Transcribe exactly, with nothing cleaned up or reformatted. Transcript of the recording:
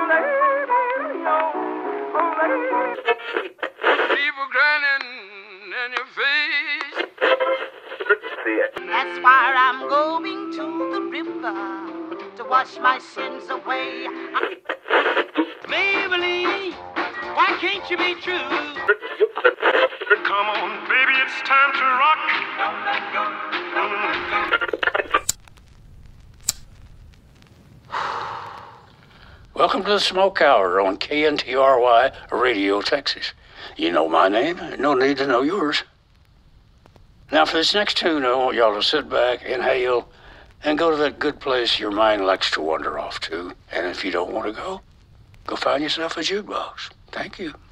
People grinning in your face. That's why I'm going to the river to wash my sins away. Maybelline, why can't you be true? Come on, baby, it's time to rock. Welcome to the Smoke Hour on K N T R Y Radio, Texas. You know my name, no need to know yours. Now for this next tune, I want y'all to sit back, inhale, and go to that good place your mind likes to wander off to. And if you don't want to go, go find yourself a jukebox. Thank you.